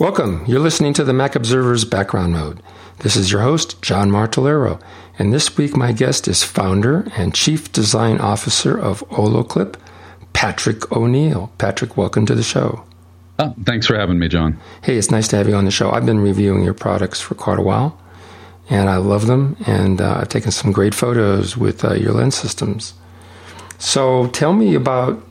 Welcome. You're listening to the Mac Observer's Background Mode. This is your host, John Martellero, and this week my guest is founder and chief design officer of Olloclip, Patrick O'Neill. Patrick, welcome to the show. Oh, thanks for having me, John. Hey, it's nice to have you on the show. I've been reviewing your products for quite a while, and I love them, and I've taken some great photos with your lens systems. So tell me about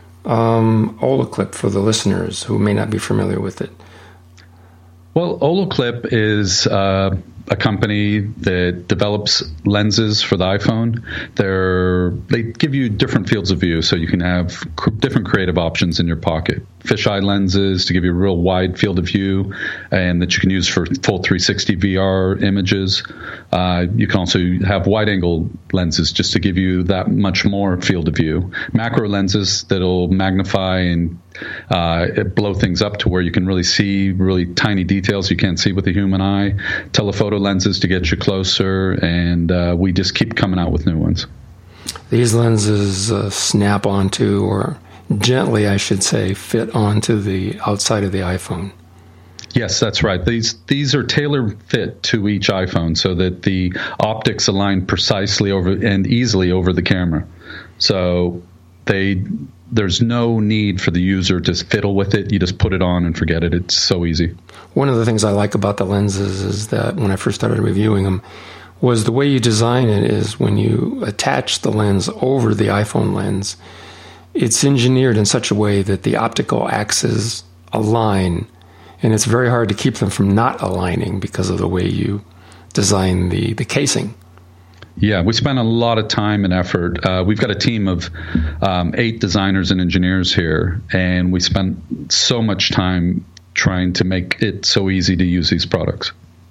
Olloclip for the listeners who may not be familiar with it. Well, Olloclip is a company that develops lenses for the iPhone. They give you different fields of view, so you can have different creative options in your pocket. Fisheye lenses to give you a real wide field of view, and that you can use for full 360 VR images. You can also have wide-angle lenses just to give you that much more field of view. Macro lenses that'll magnify and blow things up to where you can really see really tiny details you can't see with the human eye. Telephoto lenses to get you closer, and we just keep coming out with new ones. These lenses snap onto, or gently, I should say, fit onto the outside of the iPhone. Yes, that's right. These are tailor fit to each iPhone so that the optics align precisely over and easily over the camera. So there's no need for the user to fiddle with it. You just put it on and forget it. It's so easy. One of the things I like about the lenses is that when I first started reviewing them was the way you design it is when you attach the lens over the iPhone lens, it's engineered in such a way that the optical axes align, and it's very hard to keep them from not aligning because of the way you design the casing. Yeah, we spent a lot of time and effort. We've got a team of 8 designers and engineers here, and we spent so much time trying to make it so easy to use these products.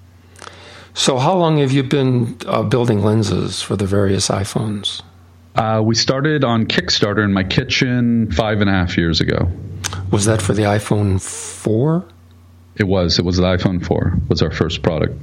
So how long have you been building lenses for the various iPhones? We started on Kickstarter in my kitchen 5.5 years ago. Was that for the iPhone 4? It was. It was the iPhone 4 was our first product.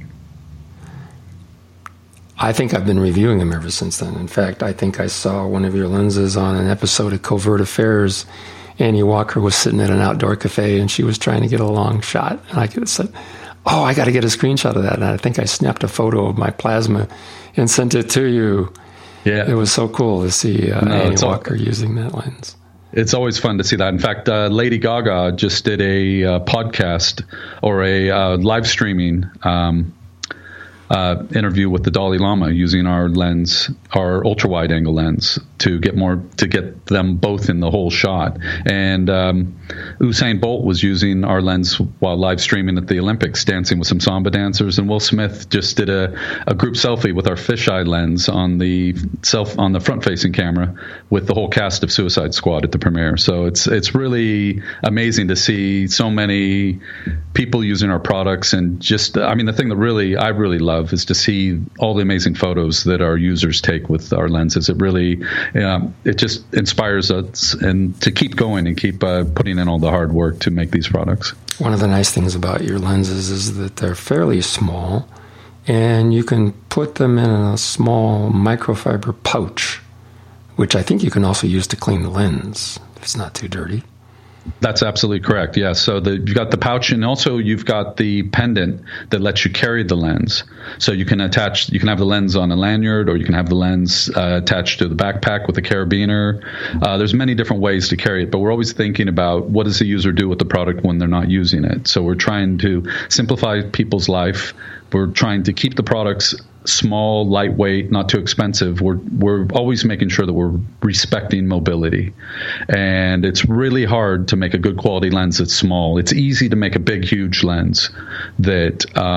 I think I've been reviewing them ever since then. In fact, I think I saw one of your lenses on an episode of Covert Affairs. Annie Walker was sitting at an outdoor cafe, and she was trying to get a long shot. And I said, oh, I got to get a screenshot of that. And I think I snapped a photo of my plasma and sent it to you. Yeah. It was so cool to see Annie Walker using that lens. It's always fun to see that. In fact, Lady Gaga just did a podcast or a live streaming interview with the Dalai Lama using our lens, our ultra wide angle lens, to get them both in the whole shot. And Usain Bolt was using our lens while live streaming at the Olympics, dancing with some samba dancers. And Will Smith just did a group selfie with our fisheye lens on the front facing camera with the whole cast of Suicide Squad at the premiere. So it's really amazing to see so many people using our products, and just the thing that I really love is to see all the amazing photos that our users take with our lenses. It really, it just inspires us and to keep going and keep putting in all the hard work to make these products. One of the nice things about your lenses is that they're fairly small, and you can put them in a small microfiber pouch, which I think you can also use to clean the lens if it's not too dirty. That's absolutely correct. Yeah. So you've got the pouch, and also you've got the pendant that lets you carry the lens. So you can have the lens on a lanyard, or you can have the lens attached to the backpack with a carabiner. There's many different ways to carry it, but we're always thinking about what does the user do with the product when they're not using it. So we're trying to simplify people's life. We're trying to keep the products small, lightweight, not too expensive. We're always making sure that we're respecting mobility. And it's really hard to make a good quality lens that's small. It's easy to make a big, huge lens but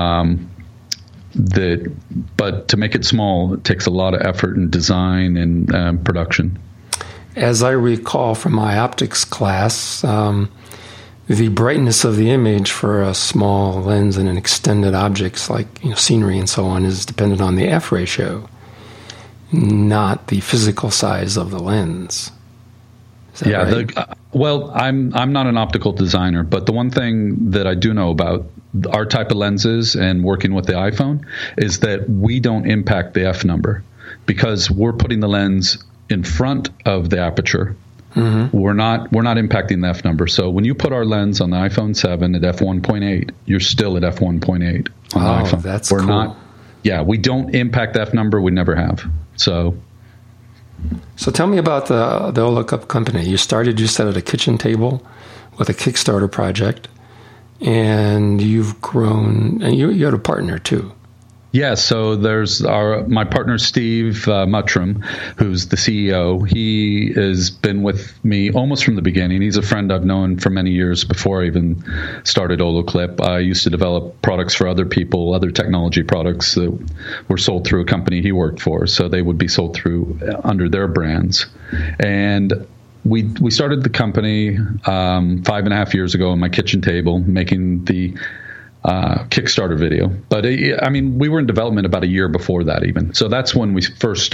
to make it small, it takes a lot of effort and design and production. As I recall from my optics class, the brightness of the image for a small lens and an extended objects like scenery and so on is dependent on the f ratio, not the physical size of the lens. Is that right? Well, I'm not an optical designer, but the one thing that I do know about our type of lenses and working with the iPhone is that we don't impact the f number, because we're putting the lens in front of the aperture. we're not impacting the F number. So when you put our lens on the iPhone 7 at f1.8, you're still at f1.8 on the iPhone. That's cool. We don't impact the F number. We never have. So tell me about the Olloclip company. You said at a kitchen table with a Kickstarter project, and you've grown, and you had a partner too. Yeah, so there's my partner, Steve Muttram, who's the CEO. He has been with me almost from the beginning. He's a friend I've known for many years before I even started Olloclip. I used to develop products for other people, other technology products that were sold through a company he worked for. So they would be sold through under their brands. And we started the company 5.5 years ago on my kitchen table, making the Kickstarter video. But we were in development about a year before that even. So that's when we first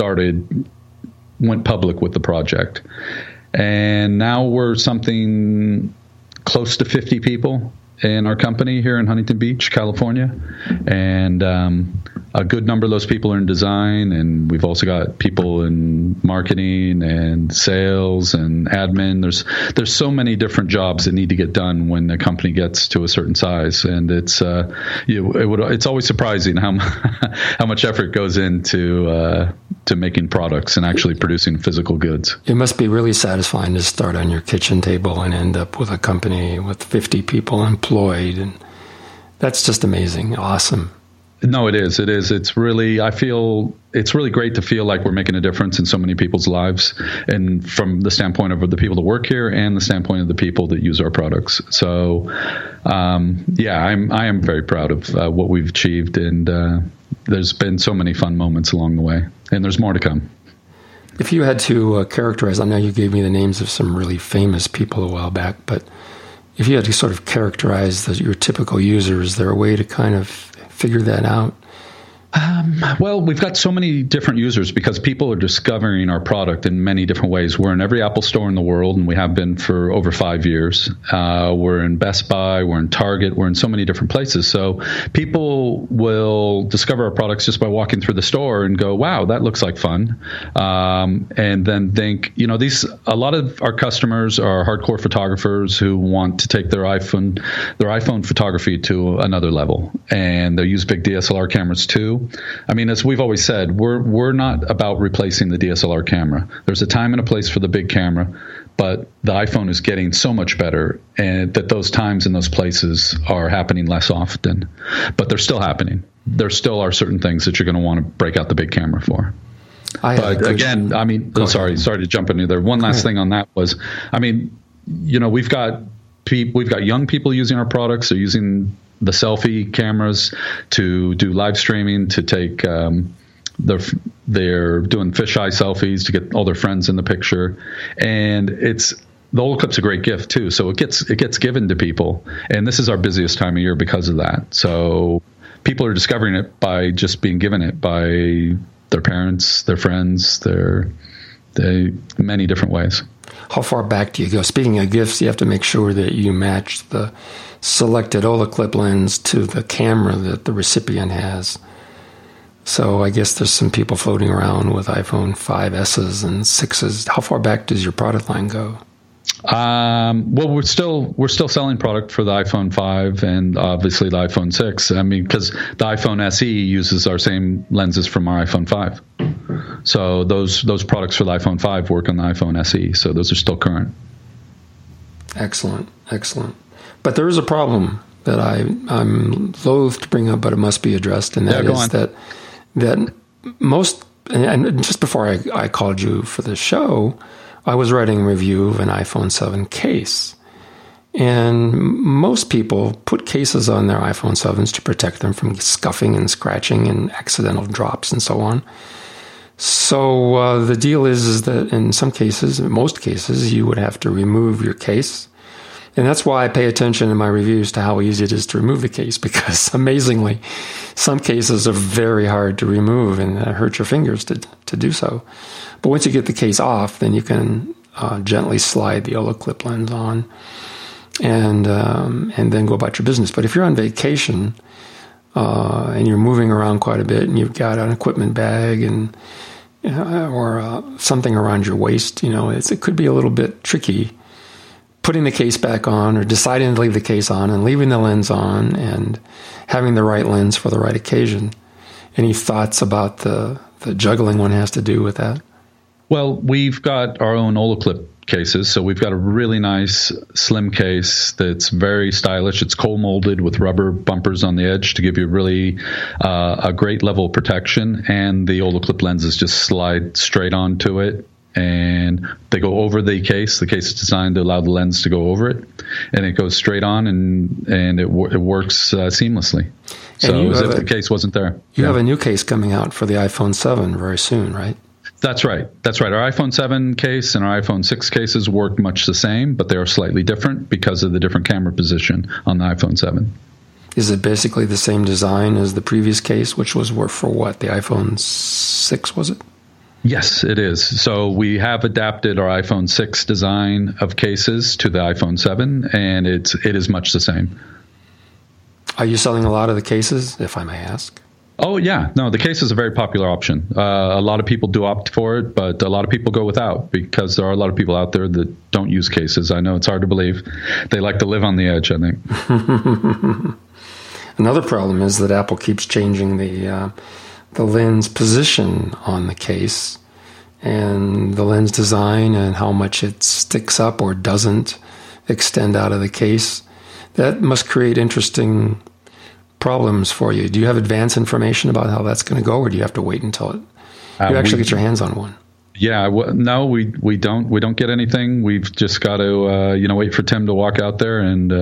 went public with the project. And now we're something close to 50 people in our company here in Huntington Beach, California. And a good number of those people are in design, and we've also got people in marketing and sales and admin. There's so many different jobs that need to get done when a company gets to a certain size, and it's always surprising how much effort goes into making products and actually producing physical goods. It must be really satisfying to start on your kitchen table and end up with a company with 50 people employed, and that's just amazing. Awesome. No, it is. It is. It's really great to feel like we're making a difference in so many people's lives, and from the standpoint of the people that work here and the standpoint of the people that use our products. So, I am very proud of what we've achieved, and there's been so many fun moments along the way, and there's more to come. If you had to characterize, I know you gave me the names of some really famous people a while back, but if you had to sort of characterize your typical user, is there a way to kind of figure that out? Well, we've got so many different users because people are discovering our product in many different ways. We're in every Apple store in the world, and we have been for over 5 years. We're in Best Buy, we're in Target, we're in so many different places. So people will discover our products just by walking through the store and go, wow, that looks like fun. And then think, a lot of our customers are hardcore photographers who want to take their iPhone photography to another level. And they use big DSLR cameras too. As we've always said, we're not about replacing the DSLR camera. There's a time and a place for the big camera, but the iPhone is getting so much better, and that those times and those places are happening less often, but they're still happening. There still are certain things that you're going to want to break out the big camera for. Sorry to jump into there. One last thing on that was, we've got young people using our products. They're using the selfie cameras to do live streaming, to take they're doing fisheye selfies to get all their friends in the picture, and the Olloclip's a great gift too. So it gets given to people, and this is our busiest time of year because of that. So people are discovering it by just being given it by their parents, their friends, many different ways. How far back do you go? Speaking of gifts, you have to make sure that you match the selected Olloclip lens to the camera that the recipient has. So I guess there's some people floating around with iPhone 5S's and 6's. How far back does your product line go? Well, we're still selling product for the iPhone 5 and obviously the iPhone 6. Because the iPhone SE uses our same lenses from our iPhone 5. So those products for the iPhone 5 work on the iPhone SE. So those are still current. Excellent. But there is a problem that I'm loath to bring up, but it must be addressed, and that is that most. And just before I called you for the show, I was writing a review of an iPhone 7 case. And most people put cases on their iPhone 7s to protect them from scuffing and scratching and accidental drops and so on. So the deal is that in most cases, you would have to remove your case. And that's why I pay attention in my reviews to how easy it is to remove the case, because amazingly, some cases are very hard to remove and hurt your fingers to do so. But once you get the case off, then you can gently slide the Olloclip lens on and then go about your business. But if you're on vacation and you're moving around quite a bit and you've got an equipment bag and or something around your waist, it could be a little bit tricky putting the case back on or deciding to leave the case on and leaving the lens on and having the right lens for the right occasion. Any thoughts about the juggling one has to do with that? Well, we've got our own Olloclip cases. So we've got a really nice slim case that's very stylish. It's cold molded with rubber bumpers on the edge to give you really a great level of protection. And the Olloclip lenses just slide straight onto it, and they go over the case. The case is designed to allow the lens to go over it, and it goes straight on, and it works seamlessly. So as if the case wasn't there. You have a new case coming out for the iPhone 7 very soon, right? That's right. Our iPhone 7 case and our iPhone 6 cases work much the same, but they are slightly different because of the different camera position on the iPhone 7. Is it basically the same design as the previous case, which was for what? The iPhone 6, was it? Yes, it is. So we have adapted our iPhone 6 design of cases to the iPhone 7, and it is much the same. Are you selling a lot of the cases, if I may ask? Oh, yeah. No, the case is a very popular option. A lot of people do opt for it, but a lot of people go without because there are a lot of people out there that don't use cases. I know it's hard to believe. They like to live on the edge, I think. Another problem is that Apple keeps changing the lens position on the case and the lens design and how much it sticks up or doesn't extend out of the case. That must create interesting problems for you. Do you have advance information about how that's going to go, or do you have to wait until you actually get your hands on one? Yeah, no, we don't. We don't get anything. We've just got to wait for Tim to walk out there and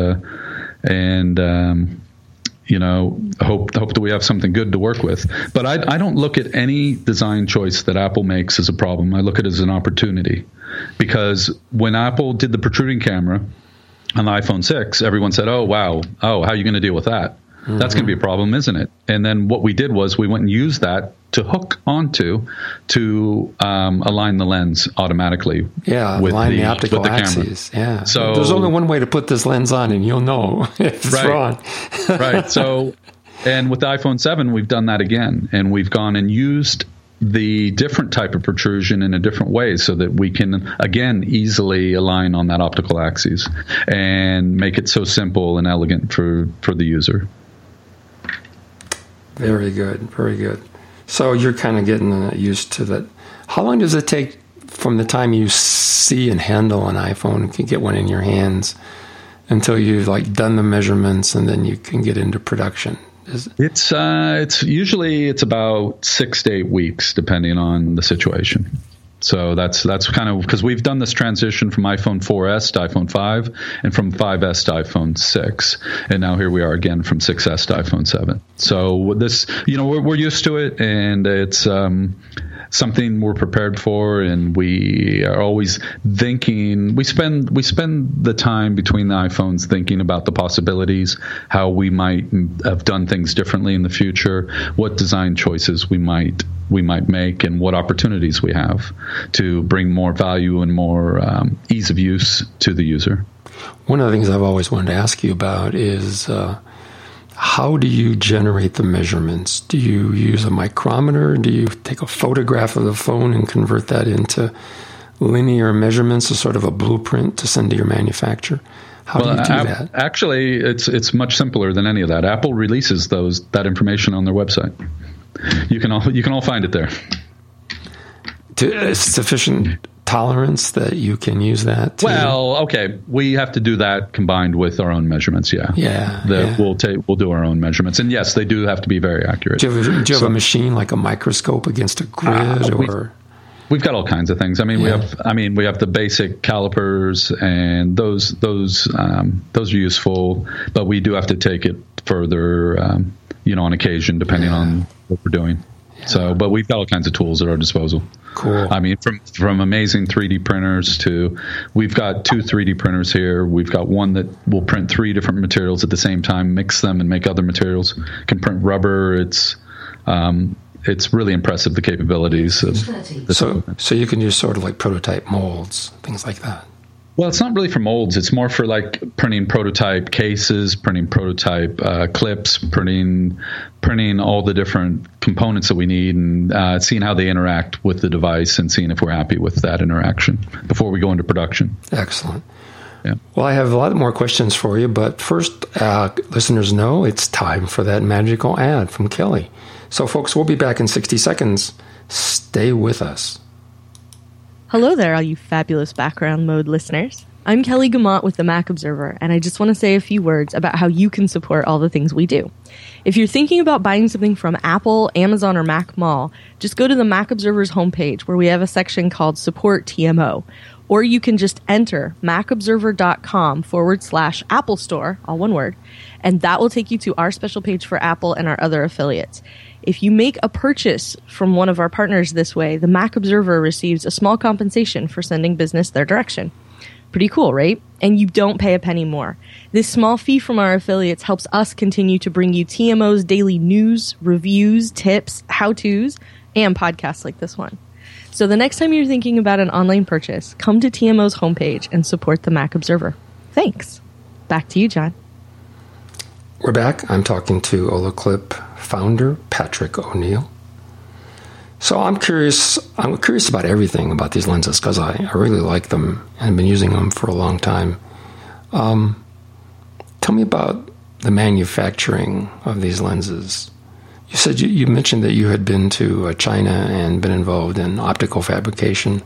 hope that we have something good to work with. But I don't look at any design choice that Apple makes as a problem. I look at it as an opportunity, because when Apple did the protruding camera on the iPhone 6, everyone said, "Oh wow, how are you going to deal with that? That's going to be a problem, isn't it?" And then what we did was we went and used that to hook onto to align the lens automatically. Yeah, with align the optical axes. Yeah. So there's only one way to put this lens on, and you'll know if it's wrong. Right. So, and with the iPhone 7, we've done that again, and we've gone and used the different type of protrusion in a different way so that we can, again, easily align on that optical axis and make it so simple and elegant for the user. Very good. Very good. So you're kind of getting used to that. How long does it take from the time you see and handle an iPhone and can get one in your hands until you've done the measurements and then you can get into production? It's usually about 6 to 8 weeks, depending on the situation. So that's kind of because we've done this transition from iPhone 4S to iPhone 5 and from 5S to iPhone 6. And now here we are again from 6S to iPhone 7. So this, we're used to it, and it's something we're prepared for, and we are always thinking. We spend the time between the iPhones thinking about the possibilities, how we might have done things differently in the future, what design choices we might make, and what opportunities we have to bring more value and more ease of use to the user. One of the things I've always wanted to ask you about is how do you generate the measurements? Do you use a micrometer? Do you take a photograph of the phone and convert that into linear measurements, as sort of a blueprint to send to your manufacturer? How do you do that? Actually, it's much simpler than any of that. Apple releases that information on their website. You can all find it there. Sufficient tolerance that you can use that? Well, okay, we have to do that combined with our own measurements. We'll do our own measurements, and yes, they do have to be very accurate. Do you have a machine like a microscope against a grid, or? We've got all kinds of things. I mean, we have the basic calipers, and those are useful, but we do have to take it further, on occasion, depending on what we're doing. Yeah. So, but we've got all kinds of tools at our disposal. Cool. I mean, from amazing 3D printers to, we've got 2 3D printers here. We've got one that will print 3 different materials at the same time, mix them, and make other materials. Can print rubber. It's really impressive, the capabilities of so you can use sort of like prototype molds, things like that. Well, it's not really for molds. It's more for like printing prototype cases, printing prototype clips, printing all the different components that we need, and seeing how they interact with the device and seeing if we're happy with that interaction before we go into production. Excellent. Yeah. Well, I have a lot more questions for you, but first, listeners know it's time for that magical ad from Kelly. So, folks, we'll be back in 60 seconds. Stay with us. Hello there, all you fabulous background mode listeners. I'm Kelly Guimont with the Mac Observer, and I just want to say a few words about how you can support all the things we do. If you're thinking about buying something from Apple, Amazon, or Mac Mall, just go to the Mac Observer's homepage where we have a section called Support TMO. Or you can just enter macobserver.com/Apple Store, all one word, and that will take you to our special page for Apple and our other affiliates. If you make a purchase from one of our partners this way, the Mac Observer receives a small compensation for sending business their direction. Pretty cool, right? And you don't pay a penny more. This small fee from our affiliates helps us continue to bring you TMO's daily news, reviews, tips, how-tos, and podcasts like this one. So the next time you're thinking about an online purchase, come to TMO's homepage and support the Mac Observer. Thanks. Back to you, John. We're back. I'm talking to Olloclip founder Patrick O'Neill. So I'm curious about everything about these lenses because I really like them and have been using them for a long time. Tell me about the manufacturing of these lenses. You said you mentioned that you had been to China and been involved in optical fabrication.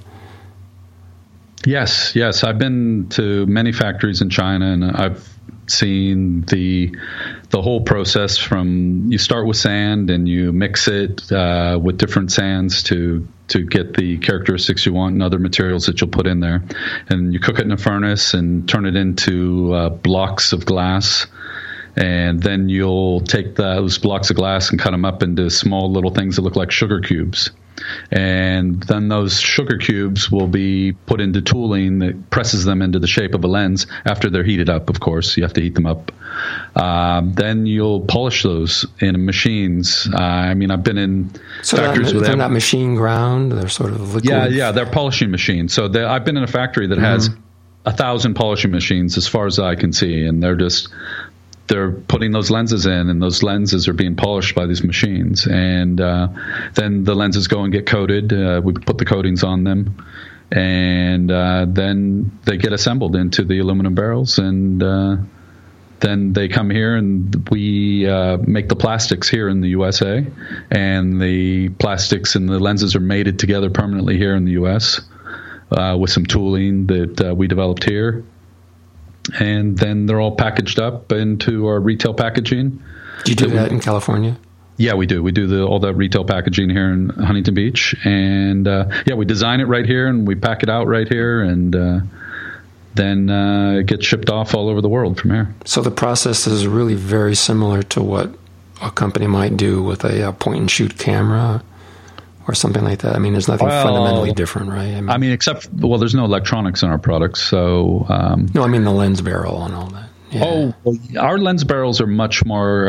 Yes. I've been to many factories in China, and I've seen the whole process from you start with sand and you mix it with different sands to get the characteristics you want and other materials that you'll put in there. And you cook it in a furnace and turn it into blocks of glass. And then you'll take those blocks of glass and cut them up into small little things that look like sugar cubes. And then those sugar cubes will be put into tooling that presses them into the shape of a lens after they're heated up, of course. You have to heat them up. Then you'll polish those in machines. I've been in factories with them. They're not machine ground? They're sort of liquid? Yeah, they're polishing machines. So I've been in a factory that has 1,000 polishing machines as far as I can see, and they're putting those lenses in, and those lenses are being polished by these machines. And then the lenses go and get coated. We put the coatings on them, and then they get assembled into the aluminum barrels. And then they come here, and we make the plastics here in the USA. And the plastics and the lenses are mated together permanently here in the U.S. With some tooling that we developed here. And then they're all packaged up into our retail packaging. Do you do that in California? Yeah, we do. We do all that retail packaging here in Huntington Beach. And, we design it right here, and we pack it out right here, and then it gets shipped off all over the world from here. So the process is really very similar to what a company might do with a point-and-shoot camera or something like that. There's nothing fundamentally different, right? There's no electronics in our products, so... No, the lens barrel and all that. Yeah. Our lens barrels are much more...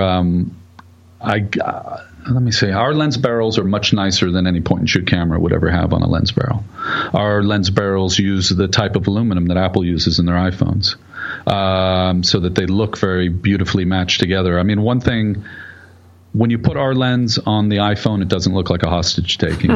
let me say, our lens barrels are much nicer than any point-and-shoot camera would ever have on a lens barrel. Our lens barrels use the type of aluminum that Apple uses in their iPhones, so that they look very beautifully matched together. One thing... When you put our lens on the iPhone, it doesn't look like a hostage taking.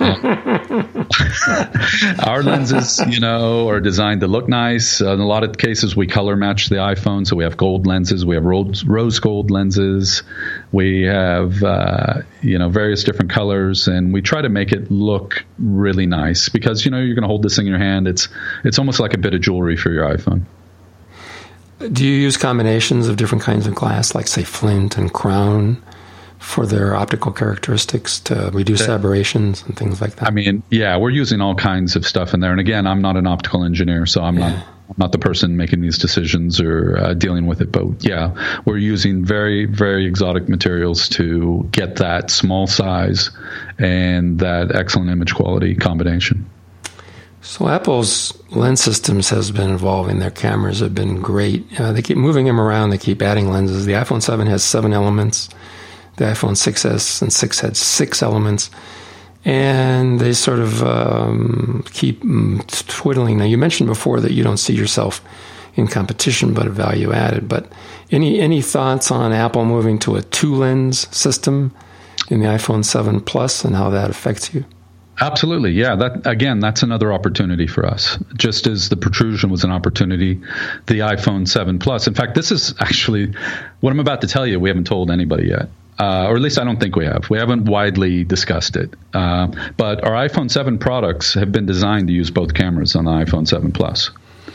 Our lenses, are designed to look nice. In a lot of cases, we color match the iPhone. So we have gold lenses. We have rose gold lenses. We have, various different colors. And we try to make it look really nice because, you're going to hold this in your hand. It's almost like a bit of jewelry for your iPhone. Do you use combinations of different kinds of glass, like, say, flint and crown, for their optical characteristics to reduce aberrations and things like that? We're using all kinds of stuff in there. And again, I'm not an optical engineer, so I'm not the person making these decisions or dealing with it. But we're using very, very exotic materials to get that small size and that excellent image quality combination. So Apple's lens systems has been evolving. Their cameras have been great. They keep moving them around. They keep adding lenses. The iPhone 7 has 7 elements. The iPhone 6S and 6 had 6 elements. and they sort of keep twiddling. Now, you mentioned before that you don't see yourself in competition, but a value added. But any thoughts on Apple moving to a 2-lens system in the iPhone 7 Plus and how that affects you? Absolutely. Yeah. That's another opportunity for us. Just as the protrusion was an opportunity, the iPhone 7 Plus. In fact, this is actually what I'm about to tell you. We haven't told anybody yet. Or at least I don't think we have. We haven't widely discussed it. But our iPhone 7 products have been designed to use both cameras on the iPhone 7 Plus.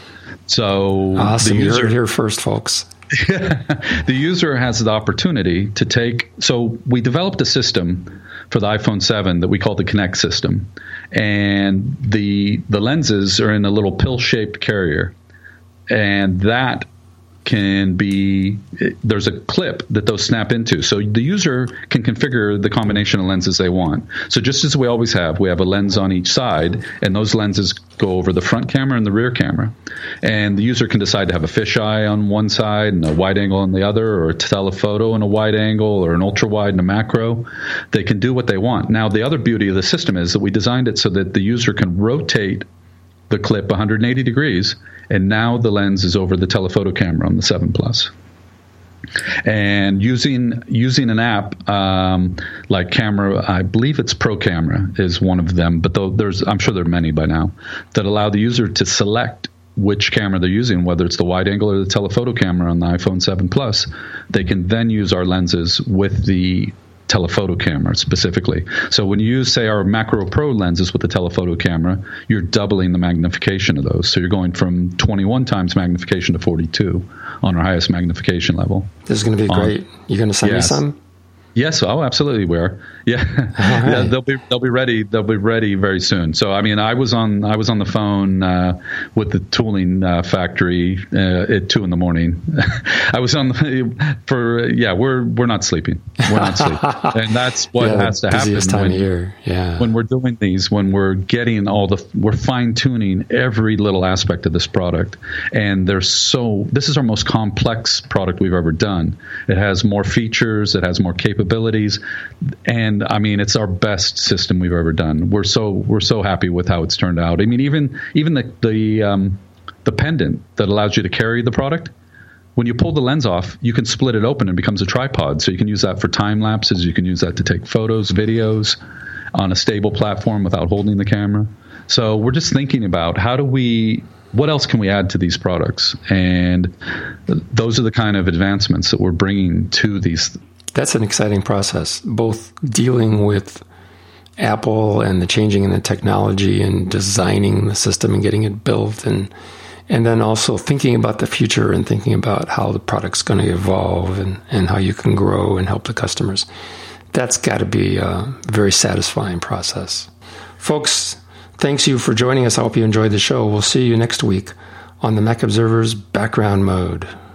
So awesome. You heard it here first, folks. The user has the opportunity to take. So we developed a system for the iPhone 7 that we call the Connect system. And the lenses are in a little pill-shaped carrier. And that can be, there's a clip that those snap into. So the user can configure the combination of lenses they want. So just as we always have, we have a lens on each side, and those lenses go over the front camera and the rear camera. And the user can decide to have a fisheye on one side and a wide angle on the other, or a telephoto and a wide angle, or an ultra wide and a macro. They can do what they want. Now, the other beauty of the system is that we designed it so that the user can rotate the clip 180 degrees, and now the lens is over the telephoto camera on the 7 Plus. And using an app like Camera, I believe it's Pro Camera is one of them, but I'm sure there are many by now, that allow the user to select which camera they're using, whether it's the wide angle or the telephoto camera on the iPhone 7 Plus. They can then use our lenses with the telephoto camera specifically. So when you use, say, our Macro Pro lenses with the telephoto camera, you're doubling the magnification of those. So you're going from 21 times magnification to 42 on our highest magnification level. This is going to be great. You're going to send me some? Yes. Oh, absolutely. We are. Yeah. Right. Yeah. They'll be ready. They'll be ready very soon. So, I mean, I was on the phone with the tooling factory at 2 a.m. I was on we're not sleeping. We're not sleeping. And that's what has to happen. Busiest time of year. Yeah. When we're doing these, when we're getting we're fine tuning every little aspect of this product. And this is our most complex product we've ever done. It has more features. It has more capabilities. And I mean, it's our best system we've ever done. We're so happy with how it's turned out. I mean, even the pendant that allows you to carry the product, when you pull the lens off, you can split it open and it becomes a tripod. So you can use that for time lapses. You can use that to take photos, videos on a stable platform without holding the camera. So we're just thinking about what else can we add to these products? And those are the kind of advancements that we're bringing to these. That's an exciting process, both dealing with Apple and the changing in the technology and designing the system and getting it built, and then also thinking about the future and thinking about how the product's going to evolve and how you can grow and help the customers. That's got to be a very satisfying process. Folks, thanks you for joining us. I hope you enjoyed the show. We'll see you next week on the Mac Observer's Background Mode.